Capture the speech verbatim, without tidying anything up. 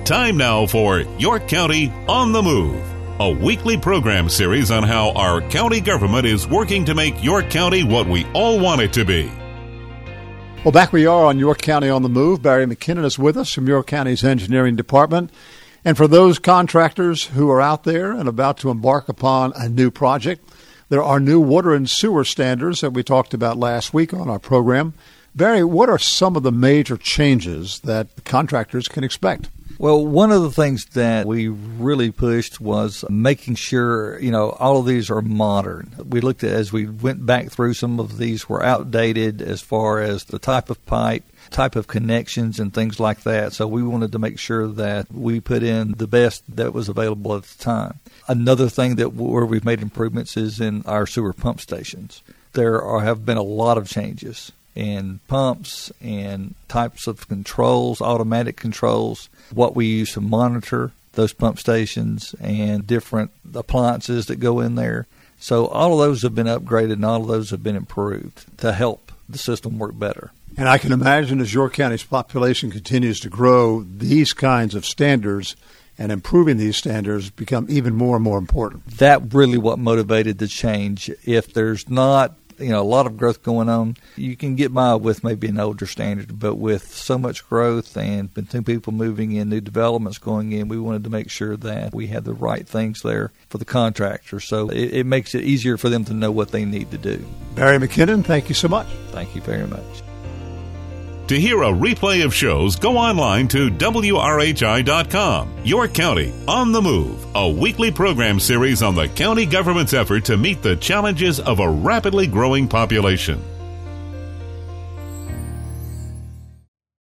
Time now for Your County on the Move, a weekly program series on how our county government is working to make your county what we all want it to be. Well, back we are on York County on the Move. Barry McKinnon is with us from York County's Engineering Department. And for those contractors who are out there and about to embark upon a new project, there are new water and sewer standards that we talked about last week on our program. Barry, what are some of the major changes that contractors can expect? Well, one of the things that we really pushed was making sure, you know, all of these are modern. We looked at, as we went back through, some of these were outdated as far as the type of pipe, type of connections and things like that. So we wanted to make sure that we put in the best that was available at the time. Another thing that where we've made improvements is in our sewer pump stations. There are, have been a lot of changes in pumps and types of controls, automatic controls, what we use to monitor those pump stations and different appliances that go in there. So all of those have been upgraded and all of those have been improved to help the system work better. And I can imagine as York County's population continues to grow, these kinds of standards and improving these standards become even more and more important. That really what motivated the change. If there's not you know, a lot of growth going on, you can get by with maybe an older standard, but with so much growth and new people moving in, new developments going in, we wanted to make sure that we had the right things there for the contractor. So it, it makes it easier for them to know what they need to do. Barry McKinnon, thank you so much. Thank you very much. To hear a replay of shows, go online to W R H I dot com. Your County on the Move, a weekly program series on the county government's effort to meet the challenges of a rapidly growing population.